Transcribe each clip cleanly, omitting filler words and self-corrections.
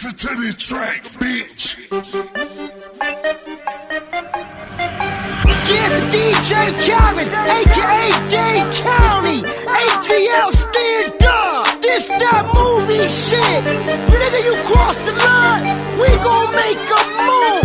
Listen to this track, bitch. Here's the DJ Khaled, aka Dade County. ATL stand up. This that movie shit. Nigga, you cross the line, we gon' make a move.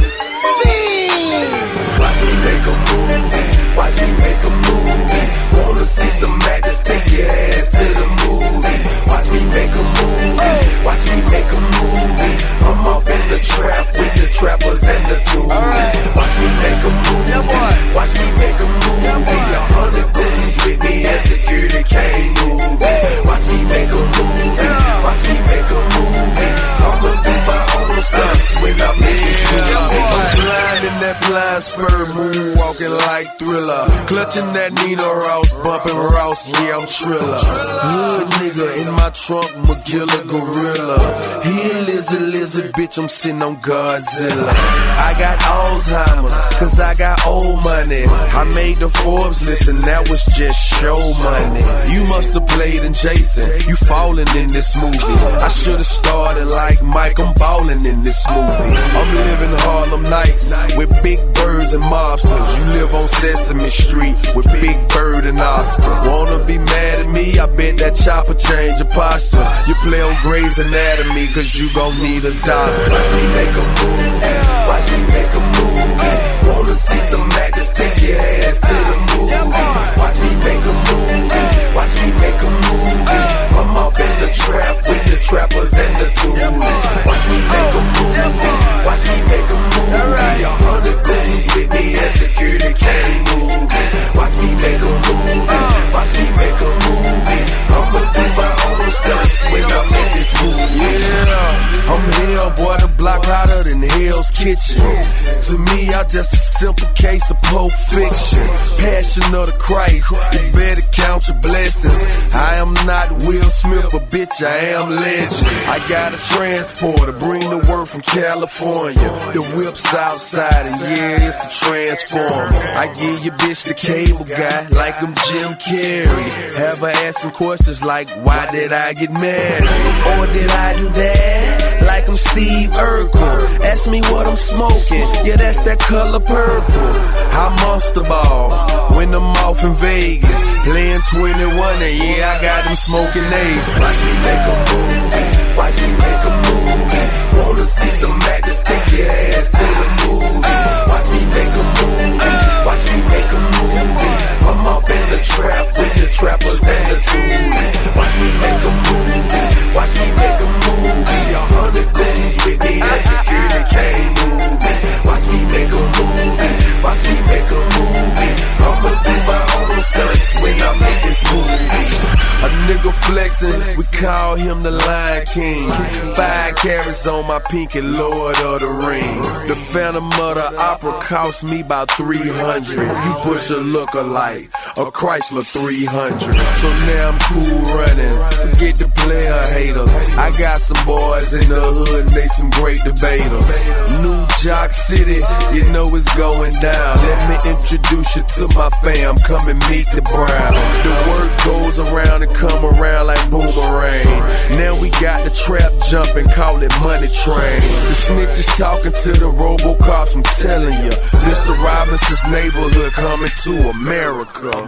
Watch me make a movie. Watch me make a movie. Wanna see some madness? Take your ass to the movie. Watch me make a movie. Watch me make a movie. I'm off in the trap with the trappers and the tools. Watch me make a movie. Watch me make a movie. 100 goons with me and security can't move. Watch me make a movie. Watch me make a movie. I'ma do my own stunts when I make it smooth. I'm blind in that blind spur, moonwalking like Thriller, clutching that Nina Ross, bumping Ross, yeah, I'm Triller. Hood nigga in my trunk, Magilla Gorilla. He a lizard, bitch, I'm sitting on Godzilla. I got Alzheimer's, cause I got old money. I made the Forbes list and that was just show money. You must've played in Jason, you falling in this movie. I should've started like Mike, I'm ballin' in this movie. I'm living Harlem Nights with Big Birds and mobsters. You live on Sesame Street with Big Bird and Oscar. Wanna be mad at me? I bet that chopper change your posture. You play on Grey's Anatomy cause you gon' need a doctor. Watch me make a movie. Watch me make a movie. Wanna see some madness? Take your ass to the movie. Watch me make a movie. Watch me make a movie. I'm off in the trap with the trappers and the tools. Watch me make a movie. Watch me make a movie. 100 goons with me and security can't move. Watch me make a movie. Watch me make a movie. I'ma do my own stunts when I make this movie. Yeah, I'm hell, boy, the block hotter than Hell's Kitchen. To me, I'm just a simple case of Pulp Fiction. Passion of the Christ, you better count your blessings. I am not Will Smith, but bitch, I am legend. I got a transporter, bring the word from California. The whip's outside, and yeah, it's a transformer. I give your bitch the cable guy, like I'm Jim Carrey. Have her asking questions like, why did I get mad? Or did I do that? Like I'm Steve Urkel. Ask me what I'm smoking, yeah, that's that color purple. I monster ball when I'm off in Vegas, playing 21, and yeah, I got them smoking aces. Watch me make a movie. Watch me make a movie. Wanna see some madness? Take your ass to the movie. Watch me make a movie. Watch me make a movie. I'm off in the trap with the trappers and the tools. Watch me make a movie. Watch me make a movie. 100 goons with me and security can't move. Watch me make a movie. Watch me make a movie. I'ma do my own stunts when I make this movie. A nigga flexin', we call him the Lion King. 5 carats on my pinky, Lord of the Rings. The Phantom of the Opera cost me about 300. You push a lookalike, a Chrysler 300. So now I'm cool running, forget the player haters. I got some boys in the hood and they some great debaters. New Jock City, you know it's going down. Let me introduce you to my fam, come and meet the Brown. The work goes around and come around like boomerang. Now we got the trap jumping, call it Money Train. The snitches talking to the RoboCops, I'm telling ya. Mr. Robinson's neighborhood coming to America.